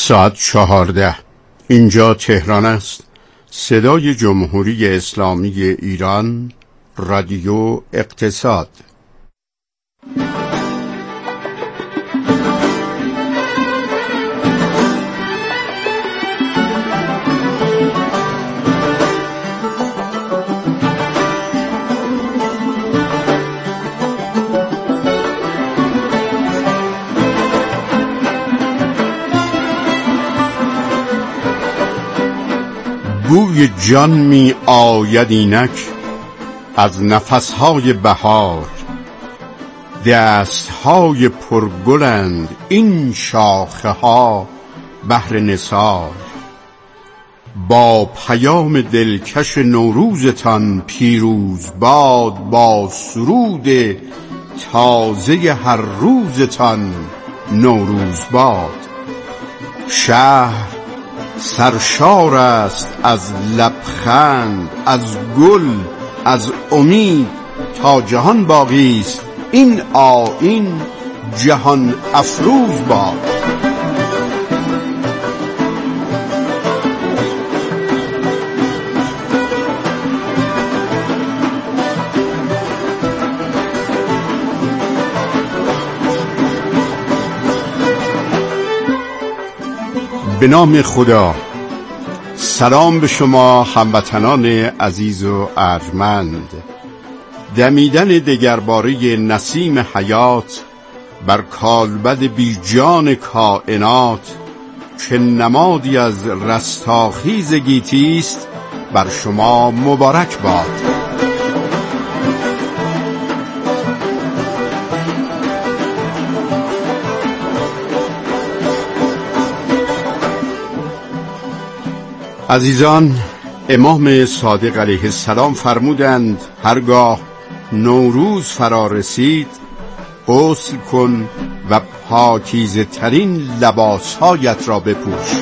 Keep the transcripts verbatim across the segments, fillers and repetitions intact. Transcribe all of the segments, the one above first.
ساعت چهارده. اینجا تهران است. صدای جمهوری اسلامی ایران، رادیو اقتصاد. بوی جان می آید اینک از نفسهای بهار، دستهای پرگلند این شاخه ها بهر نثار. با پیام دلکش نوروزتان پیروز باد، با سرود تازه هر روزتان نوروز باد. شهر سرشار است از لبخند، از گل، از امید، تا جهان باقی است این آیین جهان افروز باد. به نام خدا. سلام به شما هموطنان عزیز و ارجمند. دمیدن دگرباره نسیم حیات بر کالبد بیجان کائنات، که نمادی از رستاخیز گیتی است، بر شما مبارک باد. عزیزان، امام صادق علیه السلام فرمودند هرگاه نوروز فرا رسید غسل کن و پاکیزه ترین لباسهایت را بپوش.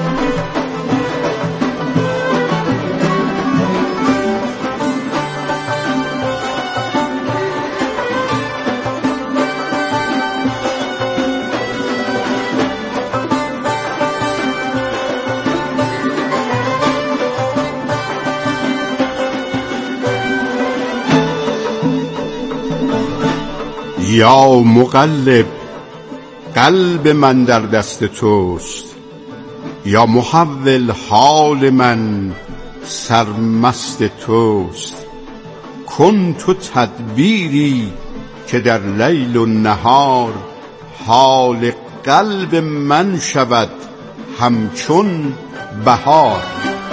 یا مقلب، قلب من در دست توست. یا محول، حال من سرمست توست. کن تو تدبیری که در لیل و نهار، حال قلب من شود همچون بهار.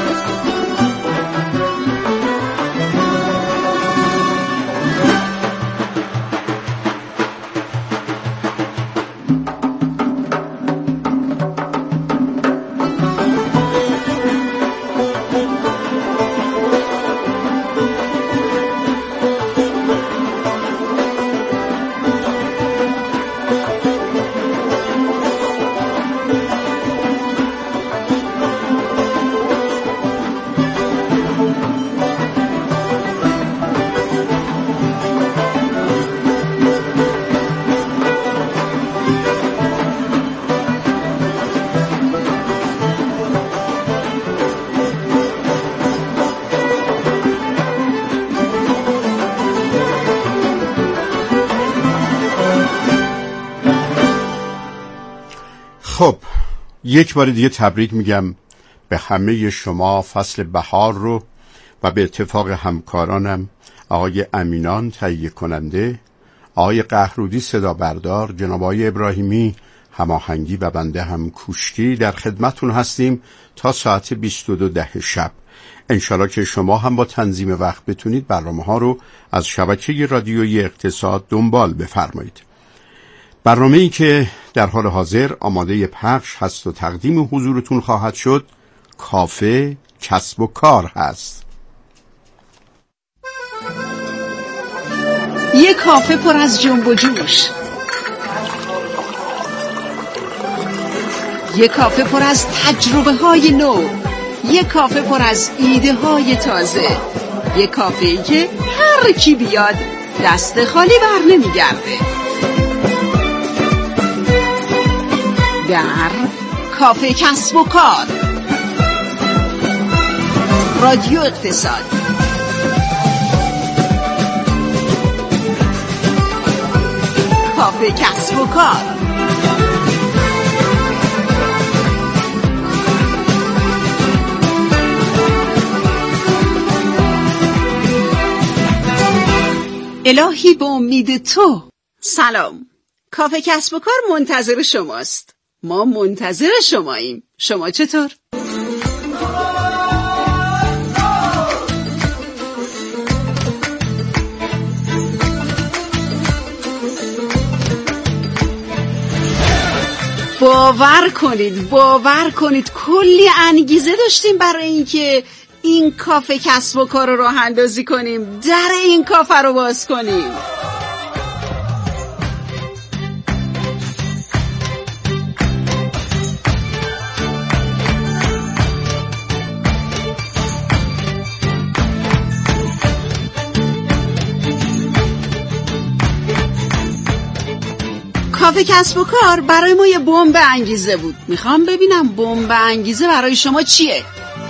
خب، یک بار دیگه تبریک میگم به همه شما فصل بهار رو، و به اتفاق همکارانم آقای امینان تهیه کننده، آقای قهرودی صدا بردار، جناب آقای ابراهیمی هماهنگی و بنده هم کوشکی در خدمتون هستیم تا ساعت بیست و دو ده شب. انشالله که شما هم با تنظیم وقت بتونید برنامه ها رو از شبکه رادیویی اقتصاد دنبال بفرمایید. برنامه‌ای که در حال حاضر آماده پخش هست و تقدیم حضورتون خواهد شد، کافه کسب و کار هست. یک کافه پر از جنب و جوش، یک کافه پر از تجربه های نو، یک کافه پر از ایده های تازه، یک کافه‌ای که هر کی بیاد دست خالی بر نمیگرده. در کافه کسب و کار. رادیو اقتصاد. کافه کسب و کار. الهی به امید تو. سلام. کافه کسب و کار منتظر شماست. ما منتظر شماییم. شما چطور؟ باور کنید باور کنید کلی انگیزه داشتیم برای اینکه این کافه کسب و کار رو راه اندازی کنیم، در این کافه رو باز کنیم. کافه کسب و کار برای ما یه بمب انگیزه بود. میخوام ببینم بمب انگیزه برای شما چیه؟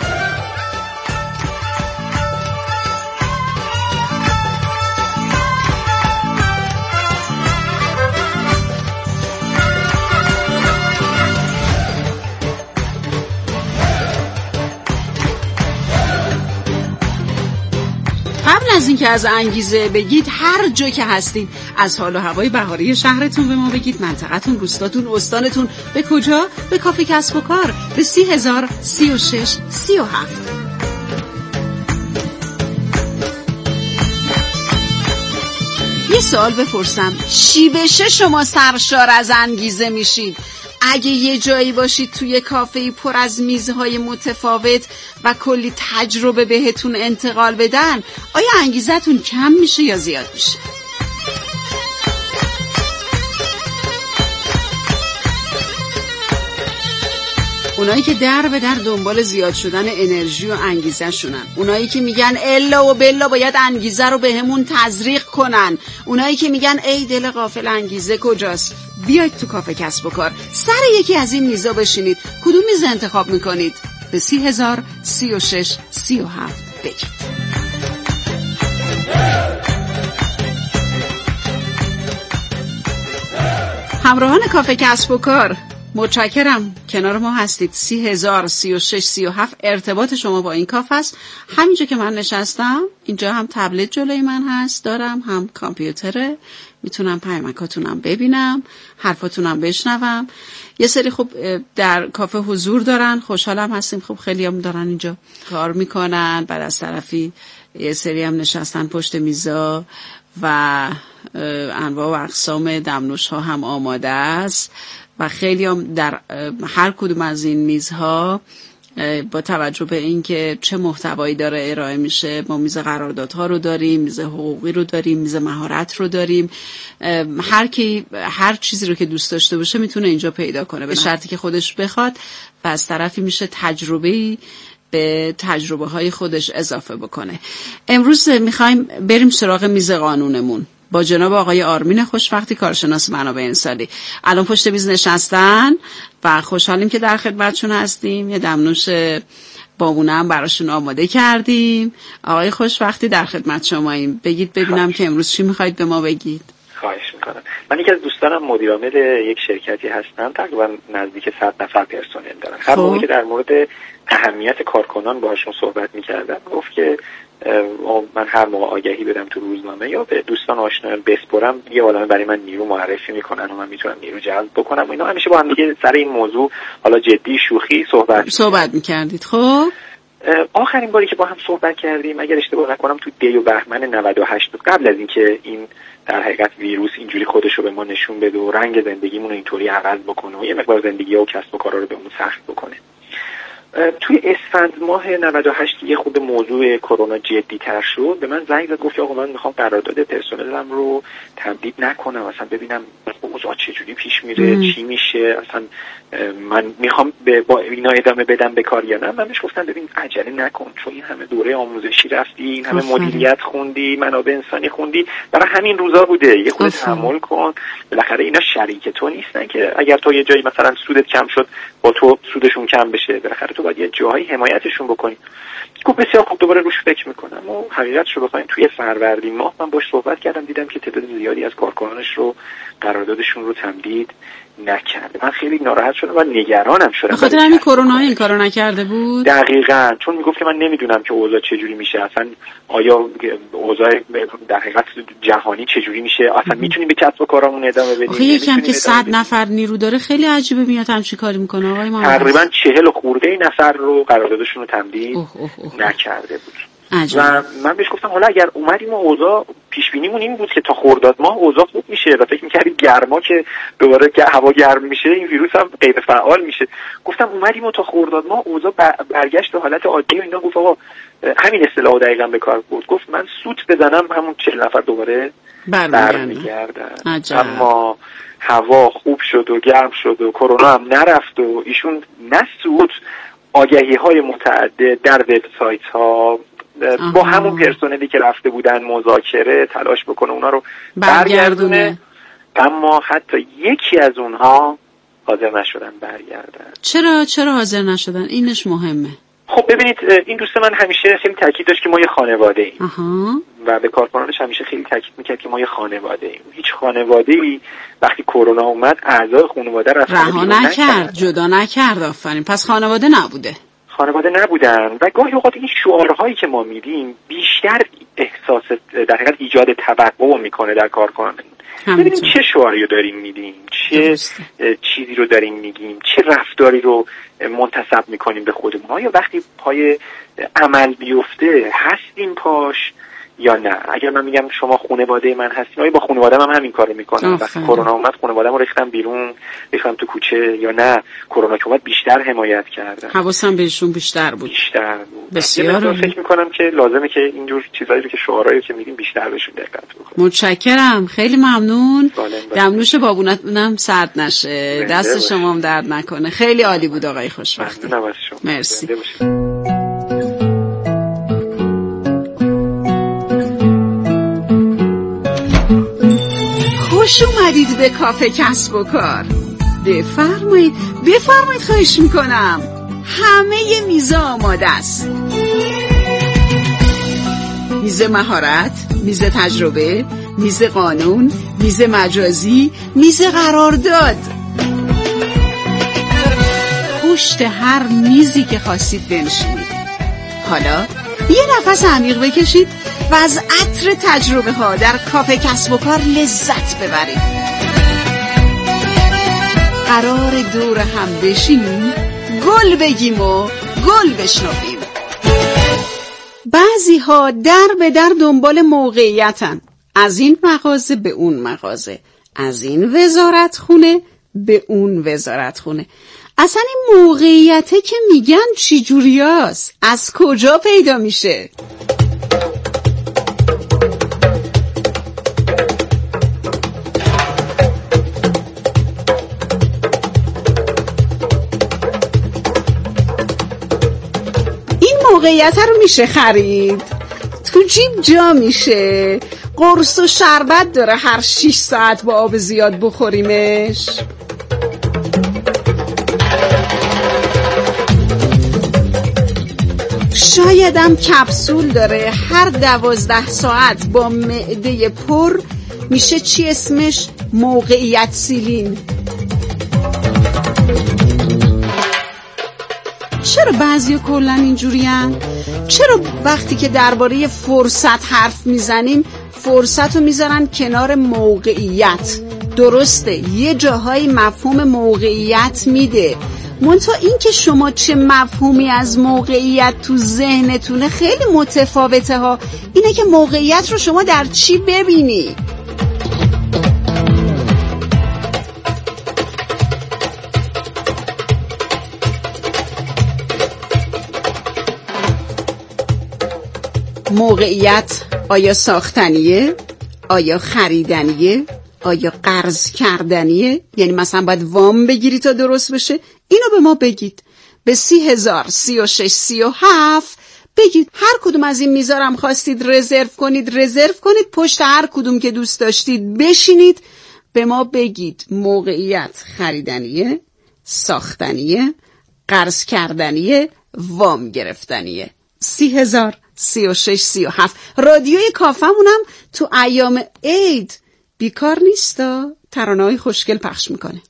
از اینکه از انگیزه بگید، هر جا که هستید از حال و هوای بهاری شهرتون به ما بگید، منطقتون، روستاتون، استانتون، به کجا؟ به کافه کسب و کار، به سی هزار سی و شش سی و هفت. یه سوال بپرسم، چی بشه شما سرشار از انگیزه میشید؟ اگه یه جایی باشید توی کافه‌ای پر از میزهای متفاوت و کلی تجربه بهتون انتقال بدن، آیا انگیزتون کم میشه یا زیاد میشه؟ اونایی که در به در دنبال زیاد شدن انرژی و انگیزه شونن، اونایی که میگن الا و بلا باید انگیزه رو به همون تزریق کنن، اونایی که میگن ای دل غافل انگیزه کجاست، بیاید تو کافه کسب و کار، سر یکی از این میزا بشینید. کدوم میز انتخاب میکنید؟ به سی هزار سی و شش سی و هفت بگید. همراهان کافه کسب و کار، متشکرم کنار ما هستید. سی هزار سی و شش سی و هفت ارتباط شما با این کافه است. همینجا که من نشستم اینجا هم تبلت جلوی من هست دارم، هم کامپیوتره، میتونم پیامکاتونم ببینم، حرفاتونم بشنوم. یه سری خوب در کافه حضور دارن، خوشحالم هستیم. خوب خیلی هم دارن اینجا کار میکنن، بعد از طرفی یه سری هم نشستن پشت میزا و انواع و اقسام دمنوش ها هم آماده است و خیلی هم در هر کدوم از این میزها با توجه به اینکه چه محتوایی داره ارائه میشه، ما میز قراردادها رو داریم، میز حقوقی رو داریم، میز مهارت رو داریم. هر کی هر چیزی رو که دوست داشته باشه میتونه اینجا پیدا کنه، به شرطی که خودش بخواد و از طرفی میشه تجربه‌ای به تجربه های خودش اضافه بکنه. امروز میخوایم بریم سراغ میز قانونمون با جناب آقای آرمین خوشوقتی، کارشناس منابع انسانی. الان پشت میز نشستن و خوشحالیم که در خدمتشون هستیم. یه دمنوش بامونه هم براشون آماده کردیم. آقای خوشوقتی در خدمت شماییم. بگید ببینم که امروز چی میخواید به ما بگید. خواهش میکنم. من یکی از دوستانم مدیر عامل یک شرکتی هستم، تقریبا نزدیک صد نفر پرسنل دارن. هر موقعی که در مورد اهمیت کارکنان باهاشون صحبت میکردم گفت که من هر موقع آگهی بدم تو روزنامه یا به دوستان آشنایان بسپرم، یه عالمه برای من نیرو معرفی میکنن و من میتونم نیرو جلب بکنم و اینا. همیشه با هم دیگه سر این موضوع، حالا جدی شوخی، صحبت صحبت میکردید. خب آخرین باری که با هم صحبت کردیم اگر اشتباه نکنم تو دی و بهمن نود و هشت بود، قبل از اینکه این در حقیقت ویروس اینجوری خودش رو به ما نشون بده و رنگ زندگیمون رو اینطوری عوض بکنه و یه مقدار زندگی و کسب و کارا رو بهمون سخت بکنه. توی اسفند ماه نود و هشت یه خود موضوع کرونا جدی تر شد. به من زنگ زد گفت آقا من میخوام قرارداد پرسنلم رو تمدید نکنم، اصلا ببینم اوضاع چجوری پیش میره ام. چی میشه، اصلا من میخوام با اینا ادامه بدم به کار یا نه. من بهش گفتم ببین عجله نکن، چون این همه دوره آموزشی رفتی، این همه مدیریت خوندی، منابع انسانی خوندی، برای همین روزا بوده، یه خود تحمل کن. بالاخره اینا شریک تو نیستن که اگر تو یه جایی مثلا سودت کم شد با تو سودشون کم بشه، بالاخره تو باید یه جایی حمایتشون بکنی. گفت بسیار خوب، دوباره روش فکر میکنم. و حقیقتش رو بخواین توی فروردین ماه من باش صحبت کردم، دیدم که تعداد زیادی از کارکنانش رو قراردادشون رو تمدید نکرده. من خیلی ناراحت شدم و نگرانم شدم. بخاطر همین کرونا این کارو نکرده بود. دقیقاً، چون میگفت که من نمیدونم که اوضاع چجوری میشه، اصلا آیا اوضاع در حقیقت جهانی چجوری میشه، اصلا میتونیم به کسب و کارمون ادامه بدیم. آخه یکم که صد نفر نیرو داره خیلی عجیبه میاد همچی کاری میکنه آقای محمد. تقریبا چهل خورده نفر رو قراردادشون رو تمدید اوه اوه اوه. نکرده بود. عجب. و من بهش گفتم حالا اگر اومدیم و اوضاع پیش بینیمون این بود که تا خرداد ماه اوضاع خوب میشه و فکر می‌کردیم گرما که دوباره که هوا گرم میشه این ویروس هم غیر فعال میشه، گفتم اومدیم و تا خرداد ماه اوضاع برگشت به حالت عادی و اینا. گفت آقا همین اصطلاح دقیقاً به کار برد، گفت من سوت بزنم همون چهل نفر دوباره برمیگردن. اما هوا خوب شد و گرم شد و کرونا هم نرفت و ایشون نسود آگهی‌های متعدد در وبسایت‌ها با همون پرسنلی که رفته بودن مذاکره تلاش بکنه اونا رو برگردونه، اما حتی یکی از اونها حاضر نشدن برگردن. چرا چرا حاضر نشدن؟ اینش مهمه. خب ببینید این دوست من همیشه خیلی تاکید داشت که ما یه خانواده ایم آها. و به کارکنانش همیشه خیلی تاکید میکرد که ما یه خانواده ایم. هیچ خانواده‌ای وقتی کرونا اومد اعضای خانواده رو رها نکرد، جدا نکرد. آفرین، پس خانواده نبوده. خانواده نبودن و گاهی اوقات این شعارهایی که ما میدیم بیشتر احساس در حقیقت ایجاد توقع میکنه در کارکنان. ببینیم چه شعاری رو داریم میدیم، چه چیزی رو داریم میگیم، چه رفتاری رو منتسب میکنیم به خودمون. آیا وقتی پای عمل بیفته هستیم پاش یا نه؟ اگر من میگم شما خانواده من هستین، آیا با خانواده‌ام هم همین کارو میکنم؟ وقتی کرونا اومد خانواده‌مو ریختم بیرون، ریختم تو کوچه، یا نه کرونا که اومد بیشتر حمایت کردم؟ حواسم بهشون بیشتر بود. بیشتر بود. بسیار فکر میکنم که لازمه که اینجور چیزایی رو که شعارهایی که میگیم بیشتر بهشون دقت بکنیم. متشکرم، خیلی ممنون. دمنوش بابونتونم سرد نشه، دست شما هم درد نکنه. خیلی عالی بود آقای خوشبختی. مرسی. خوش اومدید به کافه کسب و کار. بفرمایید بفرمایید، خواهش میکنم. همه میزا آماده است. میز مهارت، میز تجربه، میز قانون، میز مجازی، میز قرارداد. پشت هر میزی که خواستید بنشینید. حالا یه نفس عمیق بکشید و از عطر تجربه ها در کافه کسب و کار لذت ببرید. قرار دور هم بشینیم، گل بگیم و گل بشنویم. بعضی ها در به در دنبال موقعیتن، از این مغازه به اون مغازه، از این وزارت خونه به اون وزارت خونه. اصلا این موقعیته که میگن چی جوریاست؟ از کجا پیدا میشه؟ موقعیت رو میشه خرید، تو جیب جا میشه، قرص و شربت داره هر شیش ساعت با آب زیاد بخوریمش. شایدم کپسول داره هر دوازده ساعت با معده پر میشه چی اسمش؟ موقعیت سیلین. چرا بعضی کلن اینجورین؟ چرا وقتی که درباره فرصت حرف میزنیم فرصت رو میذارن کنار موقعیت؟ درسته یه جاهای مفهوم موقعیت میده، منتها این که شما چه مفهومی از موقعیت تو ذهنتونه خیلی متفاوته ها. اینه که موقعیت رو شما در چی ببینی. موقعیت آیا ساختنیه؟ آیا خریدنیه؟ آیا قرض کردنیه؟ یعنی مثلا باید وام بگیری تا درست بشه؟ اینو به ما بگید. به سی هزار سی و شش سی و هفت بگید. هر کدوم از این میزارم خواستید رزرو کنید رزرو کنید، پشت هر کدوم که دوست داشتید بشینید به ما بگید موقعیت خریدنیه، ساختنیه، قرض کردنیه، وام گرفتنیه. سی هزار سی و شش سی و هفت. رادیوی کافمونم تو ایام عید بیکار نیستا، ترانه‌های خوشگل پخش میکنه.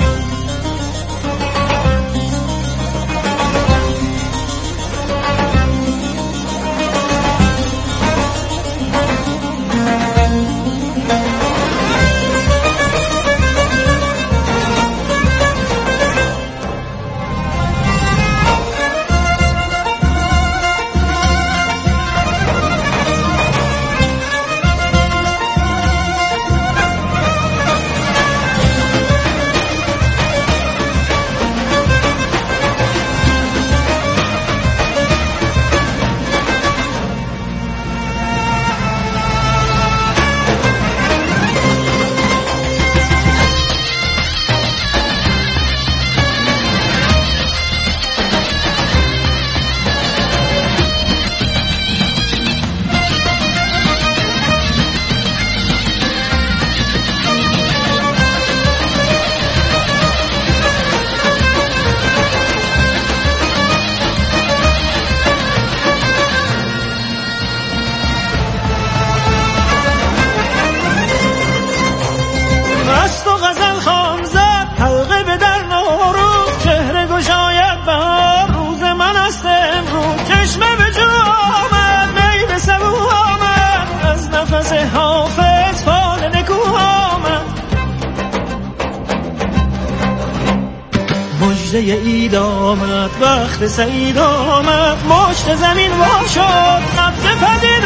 عید آمد، وقت سعید آمد، مشت زمین وا شد، سبز پدید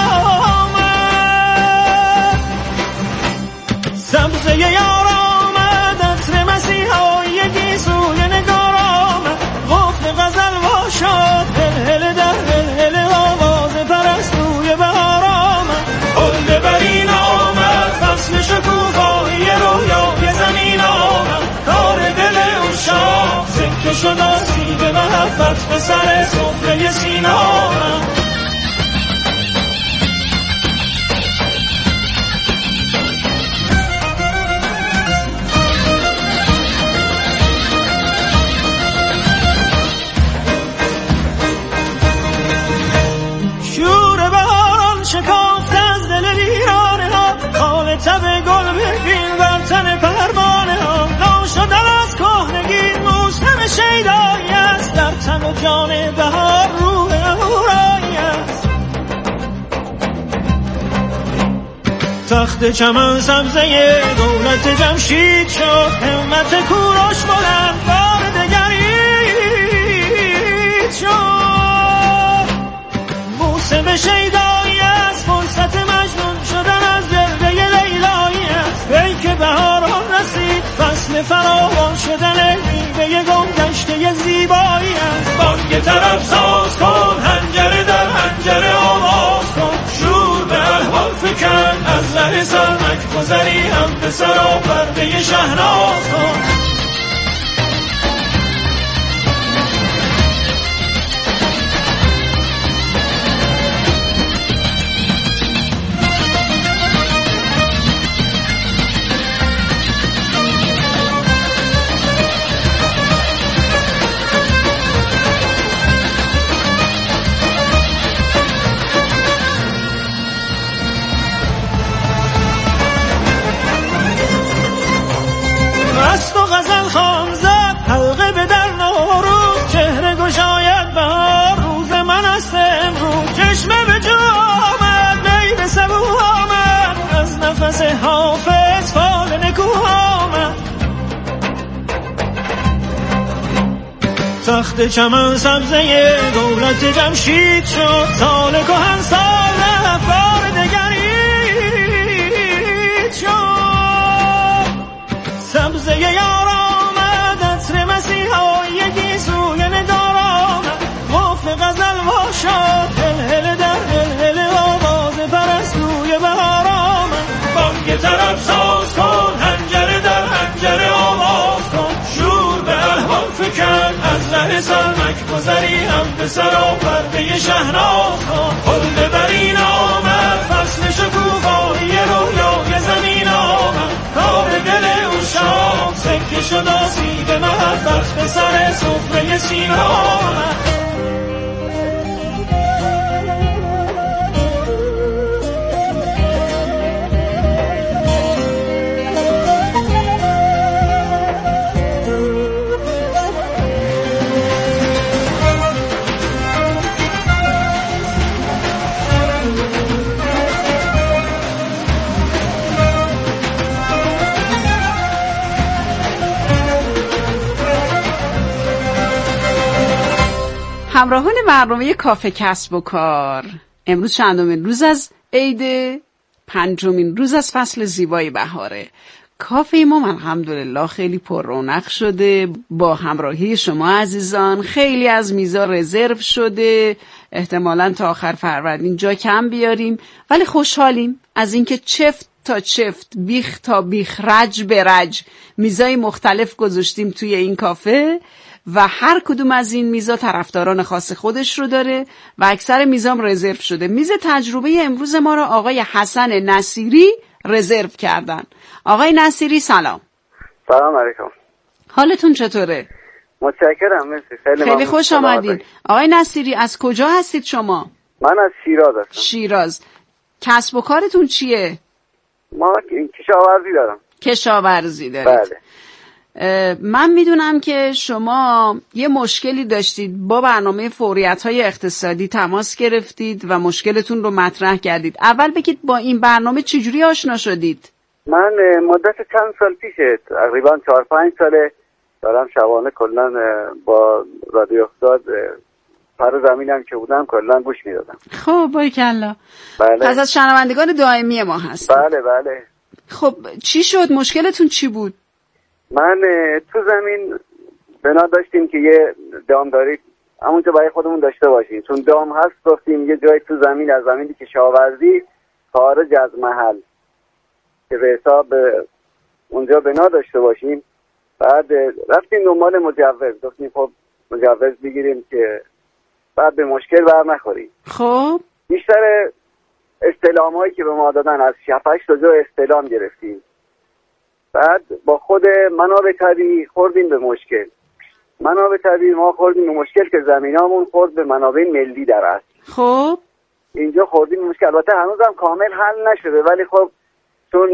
آمد. سبزه یار آمد، عطر مسیحای گیسوی نگار آمد، قفل غزل وا شد، هل در هل آواز پرستوی بهار آمد. هل برین آمد، فصل شکوفایی رویای زمین آمد، کار دل عشاق سکه شد آسیب محبت به سر سفره سینه آمد. شور بهاران شکافت از دل ویرانه ها، خال تب گل ببین بر تن پروانه ها. لا شدن از کهنگی موسم شیدایی است، در تن و جان بهار روح اهورایی است. تخت چمن سبزه دولت جمشید شد، همت کوروش بلند بار دگرید شد. موسم شیدایی است، فرصت مجنون شدن از جلوه لیلایی است. ای که بهاران رسید، فصل فراوان شدن میوه گم گشته زیبایی است. بانگ طرب ساز کن، حنجره در حنجره آواز کن، شور به احوال فکن، از ره سرمک گذری هم به سرا پرده شهناز کن. حافظ فال نکو آمد. تخت چمن سبزه دولت جمشید شد، سال کهن سال بار دگرید شد. سبزه یار آمد، عطر مسیحای گیسوی نگار آمد، قفل غزل وا شد، هل هل در هل هل آواز پرستوی بهار آمد. بانگ طرب ساز کن، نظری هم به سراپرده شهناز خود ببرین آمد فصل شکوفایی رویای زمین آمد کار دل اون شام سکه شد آسیب محبت به سر سفره سین آمد. همراهان برنامه کافه کسب و کار، امروز چندمین روز از عید، پنجمین روز از فصل زیبای بهاره. کافه ما الحمدلله خیلی پر رونق شده با همراهی شما عزیزان. خیلی از میزا رزرو شده، احتمالاً تا آخر فروردین جا کم بیاریم، ولی خوشحالیم از اینکه چفت تا چفت، بیخ تا بیخ، رج به رج میزای مختلف گذاشتیم توی این کافه و هر کدوم از این میزا طرفداران خاص خودش رو داره و اکثر میزام رزرو شده. میز تجربه امروز ما رو آقای حسن نصیری رزرو کردن. آقای نصیری سلام. سلام علیکم. حالتون چطوره؟ متشکرم، مرسی. خیلی, خیلی خوش آمدین. آقای نصیری از کجا هستید شما؟ من از شیراز هستم. شیراز. کسب و کارتون چیه؟ ما کشاورزی دارم. کشاورزی دارید. بله. من میدونم که شما یه مشکلی داشتید، با برنامه فوریت‌های اقتصادی تماس گرفتید و مشکلتون رو مطرح کردید. اول بگید با این برنامه چجوری آشنا شدید؟ من مدت چند سال پیشه، تقریبا چهار پنج ساله دارم شبانه کلن با رادیو اقتصاد پر زمینم که بودم کلن گوش میدادم. خب باریکلا. بله. پس از شنوندگان دائمی ما هستید. بله بله. خب چی شد؟ مشکلتون چی بود؟ من تو زمین بنا داشتیم که یه دامداری همونجا برای خودمون داشته باشیم، چون دام هست گفتیم یه جای تو زمین از زمینی کشاورزی خارج از محل که به حساب اونجا بنا داشته باشیم. بعد رفتیم دنبال مجوز، گفتیم خب مجوز بگیریم که بعد به مشکل بر نخوریم. خب بیشتر استعلام هایی که به ما دادن از شفش تا جا استعلام گرفتیم. بعد با خود منابع طبیعی خوردیم به مشکل. منابع طبیعی ما خوردیم به مشکل که زمینامون خورد به منابع ملی در است. خب اینجا خوردیم به مشکل. البته هنوزم کامل حل نشده، ولی خب چون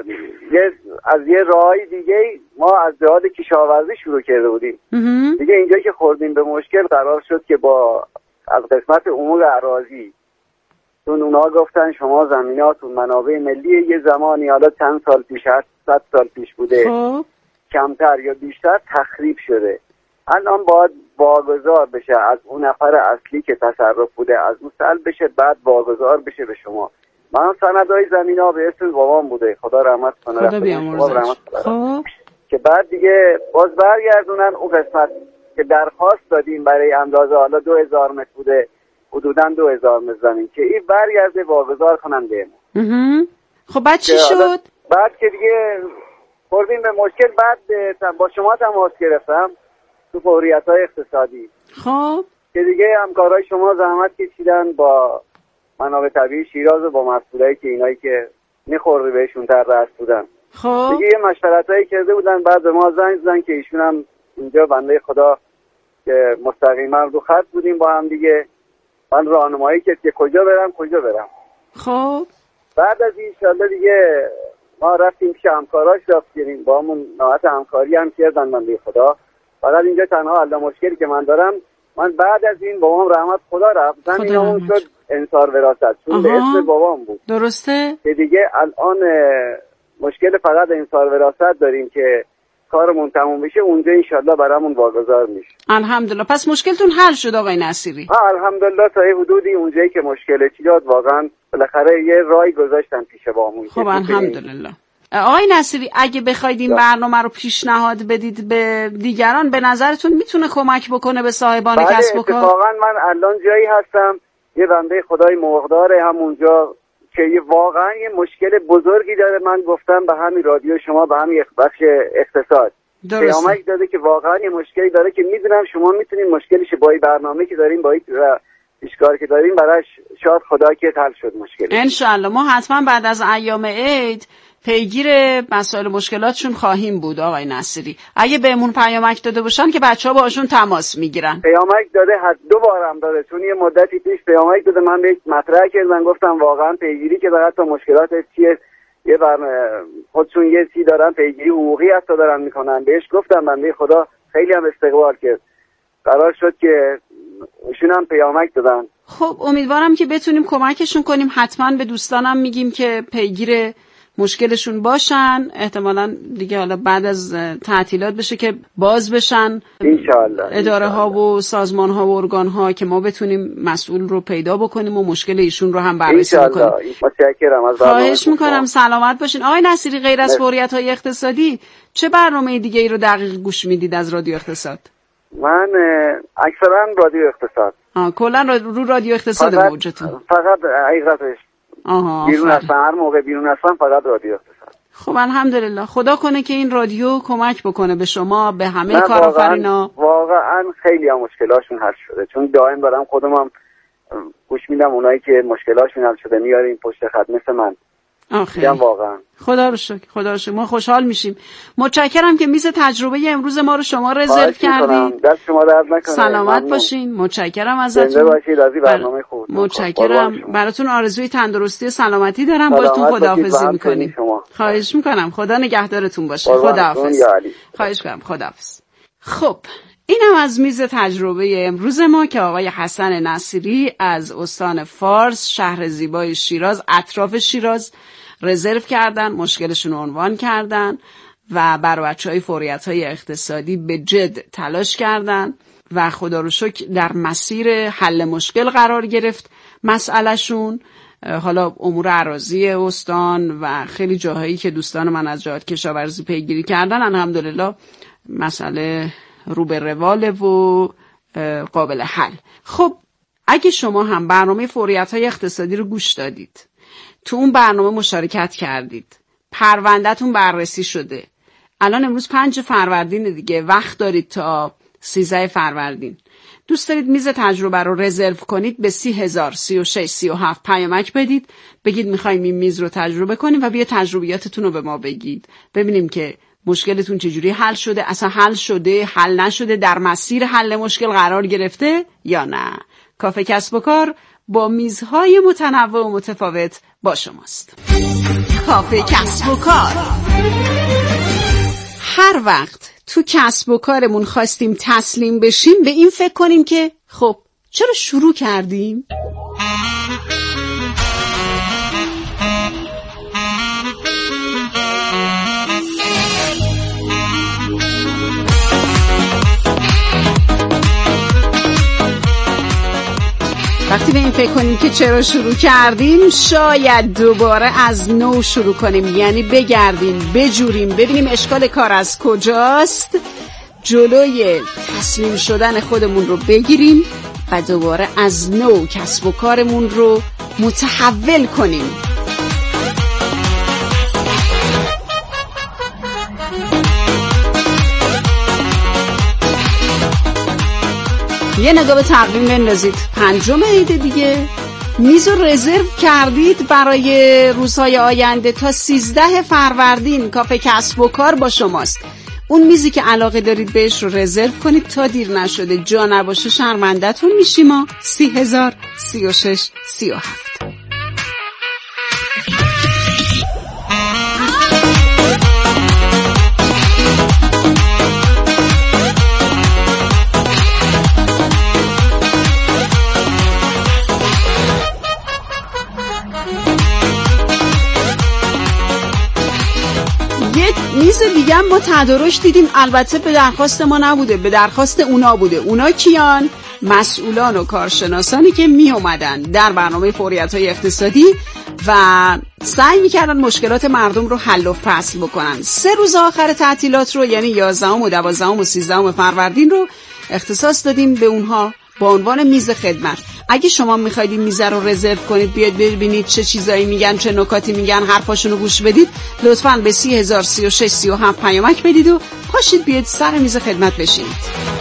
یه از یه راهی دیگه ما از جهاد کشاورزی شروع کرده بودیم دیگه، اینجا که خوردیم به مشکل قرار شد که با از قسمت امور اراضی، چون اونا گفتن شما زمیناتون منابع ملی، یه زمانی حالا چند سال پیش هست، صد سال پیش بوده، خب کمتر یا بیشتر تخریب شده، الان باید واگذار بشه از اون نفر اصلی که تصرف بوده، از اون سلب بشه، بعد واگذار بشه به شما. من سندهای زمینا به اسم بابام بوده، خدا رحمت کنه، خدا بیامرزش. خب که بعد دیگه باز برگردونن اون قسمت که درخواست دادیم برای اندازه حالا دو هزار متر بوده، حدوداً دو هزار متر زمین، که این برگرده واگذار کنن به ما. خب بعد چی شد؟ بعد که دیگه خوردیم به مشکل، بعد با شما تماس گرفتم تو فوریت‌های اقتصادی. خب که دیگه همکارای شما زحمت کشیدن با منابع طبیعی شیراز و با مسئولایی که اینایی که میخورده بهشون تر رأس بودن. خب دیگه یه مشورتایی کرده بودن، بعد به ما زنگ زدن که ایشون هم اینجا بنده خدا که مستقیما رو خط بودیم با هم دیگه، من راهنمایی کرد که کجا برم کجا برم. خب بعد از این شالله دیگه ما رفتیم پیش همکاراش رفتیم با همون نوعت همکاری هم کردن بنده خدا. فقط اینجا تنها حل مشکلی که من دارم، من بعد از این بابام رحمت خدا رفت زمینمون شد انصار وراثت، چون به اسم بابام بود. درسته؟ که دیگه الان مشکل فقط انصار وراثت داریم که کارمون تموم بشه، اونجا انشالله برامون واگذار میشه. الحمدلله. پس مشکلتون حل شد آقای نصیری؟ ها الحمدلله، تا یه حدودی اونجایی که مشکل ایجاد واقعا بالاخره یه راهی گذاشتن پیش بامون. خب الحمدلله. آقای نصیری اگه بخواید این برنامه رو پیشنهاد بدید به دیگران، به نظرتون میتونه کمک بکنه به صاحبان بله کسب و کار؟ اتفاقا من الان جایی هستم یه بنده خدای مرغدار همونجا که یه واقعا یه مشکل بزرگی داره. من گفتم به همین رادیو شما، به همین بخش اقتصاد پیامک داده که واقعا یه مشکلی داره که میدونم شما میتونین مشکلش با این برنامه که داریم با این اشکار که داریم براش شاید خدا که حل شد مشکل. انشالله ما حتما بعد از ایام عید پیگیر مسائل مشکلاتشون خواهیم بود. آقای نصیری اگه بهمون پیامک داده باشن که بچه‌ها باهاشون تماس میگیرن. پیامک داده، حد دو بارم داده، چون یه مدتی پیش پیامک داده، من بهش مطرح کردم گفتم واقعا پیگیری که داره تا مشکلات چیه، یه برنامه خودشون یه چی دارن پیگیری حقوقی حتی دارن میکنن. بهش گفتم بنده خدا خیلی هم استقبال کرد، قرار شد که ایشون هم پیامک دادن. خب امیدوارم که بتونیم کمکشون کنیم. حتما به دوستانم میگیم که پیگیر مشکلشون باشن. احتمالاً دیگه حالا بعد از تعطیلات بشه که باز بشن انشالله اداره ها و سازمان ها و ارگان ها که ما بتونیم مسئول رو پیدا بکنیم و مشکل ایشون رو هم بررسی بکنیم. متشکرم از خواهش میکنم. سلامت باشین. آقای نصیری غیر از فوریت های اقتصادی چه برنامه دیگه ای رو دقیق گوش میدید از رادیو اقتصاد؟ من اکثرا رادیو اقتصاد. آه کلا رو رادیو اقتصاد موجتون؟ فقط حقیقتش آها بیرون هستم، هر موقع بیرون هستم فقط رادیو اقتصاد. خب الحمدلله. خدا کنه که این رادیو کمک بکنه به شما، به همه کارآفرینا. واقعا خیلی هم مشکلاشون حل شده، چون دائم دارم خودم هم گوش میدم اونایی که مشکلاشون حل شده میاریم پشت خط مثل من. آخه واقعا خدا رو شکر، خدا رو شکر. ما خوشحال میشیم. متشکرم که میز تجربه امروز ما رو شما رزرو کردین. دست شما درد نکنه. سلامت باشین. متشکرم ازتون. زنده باشید. از این برنامه خوب. متشکرم. براتون آرزوی تندرستی و سلامتی دارم. باهاتون خداحافظی میکنیم. خواهش میکنم. خدا نگهدارتون باشه. خداحافظ. خواهش میکنم. خداحافظ. خب اینم از میز تجربه امروز ما که آقای حسن نصیری از استان فارس، شهر زیبای شیراز، اطراف شیراز رزرو کردن، مشکلشون رو عنوان کردن و برای بچه‌های فوریت‌های اقتصادی به جد تلاش کردن و خدا رو شکر در مسیر حل مشکل قرار گرفت مسئلهشون. حالا امور اراضی استان و خیلی جاهایی که دوستان من از جهات کشاورزی پیگیری کردن الحمدلله مسئله رو به رواله و قابل حل. خب اگه شما هم برنامه فوریت‌های اقتصادی رو گوش دادید، تو اون برنامه مشارکت کردید، پرونده‌تون بررسی شده، الان امروز پنج فروردین دیگه، وقت دارید تا سیزده فروردین، دوست دارید میز تجربه رو رزرو کنید، به سی هزار سی و شش سی و هفت پیامک بدید، بگید میخوایم این میز رو تجربه کنیم و بیا تجربیاتتون رو به ما بگید، ببینیم که مشکلتون چجوری حل شده، اصلا حل شده، حل نشده، در مسیر حل مشکل قرار گرفته یا نه. کافه کسب و کار با میزهای متنوع و متفاوت با شماست. کافه کسب و کار. هر وقت تو کسب و کارمون خواستیم تسلیم بشیم به این فکر کنیم که خب چرا شروع کردیم؟ وقتی به این فکر کنیم که چرا شروع کردیم، شاید دوباره از نو شروع کنیم، یعنی بگردیم، بجوریم، ببینیم اشکال کار از کجاست، جلوی تسلیم شدن خودمون رو بگیریم و دوباره از نو کسب و کارمون رو متحول کنیم. یه نگاه به تقویم بندازید، پنجم عید دیگه، میز رو رزرو کردید برای روزهای آینده تا سیزده فروردین. کافه کسب و کار با شماست. اون میزی که علاقه دارید بهش رو رزرو کنید تا دیر نشده، جا نباشه شرمنده‌تون میشیم. ما سی هزار سی و شش سی و هفت. میز دیگه هم ما تدارش دیدیم، البته به درخواست ما نبوده، به درخواست اونا بوده. اونا کیان؟ مسئولان و کارشناسانی که می اومدن در برنامه فوریت‌های اقتصادی و سعی میکردن مشکلات مردم رو حل و فصل بکنن. سه روز آخر تعطیلات رو، یعنی یازدهم و دوازدهم و سیزدهم فروردین رو اختصاص دادیم به اونها با عنوان میز خدمت. اگه شما میخواید این میزه رو رزرو کنید، بیاد ببینید چه چیزایی میگن، چه نکاتی میگن، حرفاشونو گوش بدید، لطفاً به سی هزار سی و شش سی و هفت پیامک بدید و پاشید بیاد سر میز خدمت بشینید.